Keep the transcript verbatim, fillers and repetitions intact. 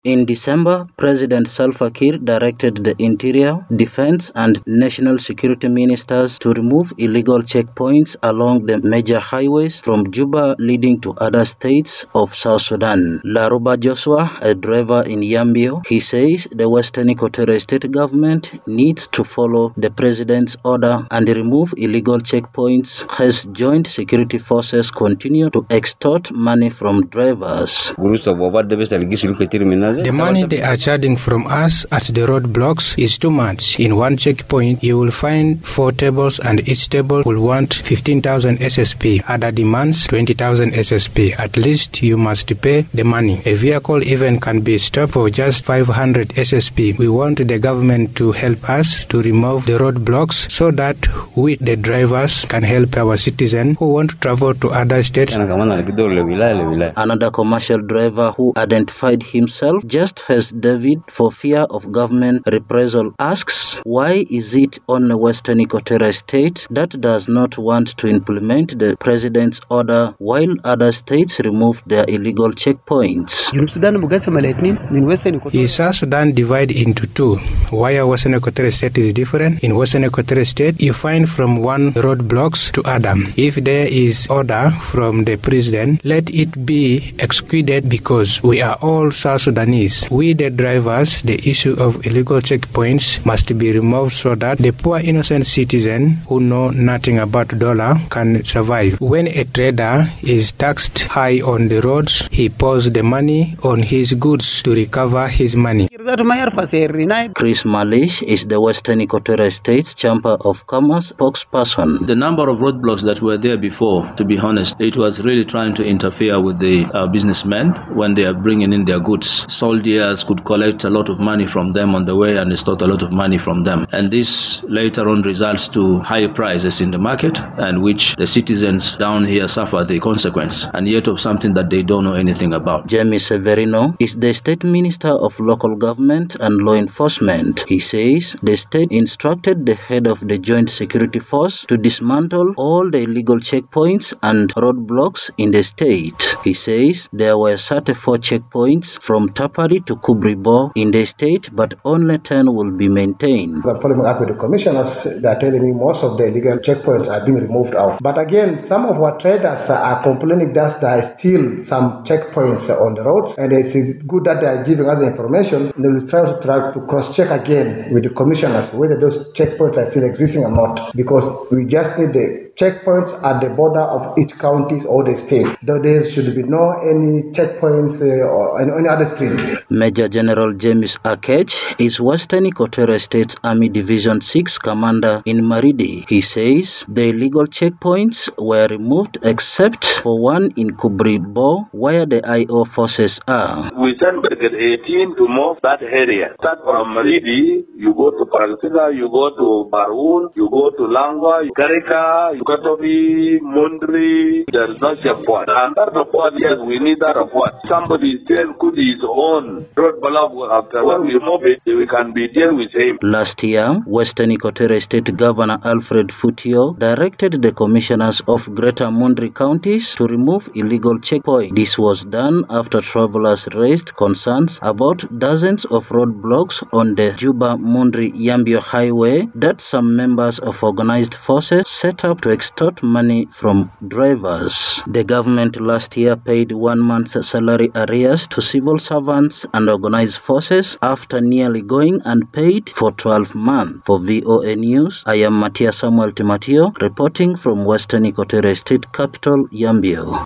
In December, President Salva Kiir directed the Interior, Defense, and National Security Ministers to remove illegal checkpoints along the major highways from Juba leading to other states of South Sudan. Laruba Joshua, a driver in Yambio, he says the Western Equatorial State government needs to follow the president's order and remove illegal checkpoints as joint security forces continue to extort money from drivers. The money they are charging from us at the roadblocks is too much. In one checkpoint, you will find four tables and each table will want fifteen thousand S S P. Other demands twenty thousand S S P. At least you must pay the money. A vehicle even can be stopped for just five hundred S S P. We want the government to help us to remove the roadblocks so that we, the drivers, can help our citizens who want to travel to other states. Another commercial driver who identified himself just as David for fear of government reprisal asks, why is it only Western Equatorial State that does not want to implement the president's order while other states remove their illegal checkpoints? Is South Sudan divided into two? Why our Western Equatorial State is different? In Western Equatorial State, you find from one roadblocks to other. If there is order from the president, let it be executed because we are all South Sudanese. We, the drivers, the issue of illegal checkpoints must be removed so that the poor innocent citizen who know nothing about dollar can survive. When a trader is taxed high on the roads, he pours the money on his goods to recover his money. Chris Malish is the Western Equatorial State's Chamber of Commerce spokesperson. The number of roadblocks that were there before, to be honest, it was really trying to interfere with the uh, businessmen when they are bringing in their goods. Soldiers could collect a lot of money from them on the way and extort a lot of money from them. And this later on results to higher prices in the market, and which the citizens down here suffer the consequence, and yet of something that they don't know anything about. Jamie Severino is the State Minister of Local Government and Law Enforcement. He says the state instructed the head of the Joint Security Force to dismantle all the illegal checkpoints and roadblocks in the state. He says there were thirty-four checkpoints from Tapari to Kubribo in the state, but only ten will be maintained. I'm following up with the commissioners. They are telling me most of the illegal checkpoints are being removed out. But again, some of our traders are complaining that there are still some checkpoints on the roads, and it's good that they are giving us the information. They will try to try to cross-check again with the commissioners whether those checkpoints are still existing or not, because we just need the checkpoints at the border of each counties or the states. Though there should be no any checkpoints uh, or any other street. Major General James Akech is Western Equatorial State's Army Division six commander in Maridi. He says the illegal checkpoints were removed except for one in Kubribo where the I O forces are. We sent Brigade eighteen to move that area. Start from Maridi, you go to Paransila, you go to Barun, you go to Langwa, Garika, Kotobi, Mundri. There is no checkpoint. And that report, yes, we need that report. Somebody still could his own road block after when we move it, we can be deal with him. Last year, Western Equatorial State Governor Alfred Futio directed the commissioners of Greater Mundri counties to remove illegal checkpoints. This was done after travelers raised concerns about dozens of roadblocks on the Juba-Mundri-Yambio highway that some members of organized forces set up to extort money from drivers. The government last year paid one month's salary arrears to civil servants and organized forces after nearly going unpaid for twelve months. For V O A News, I am Matia Samuel Timatio reporting from Western Equatorial State capital, Yambio.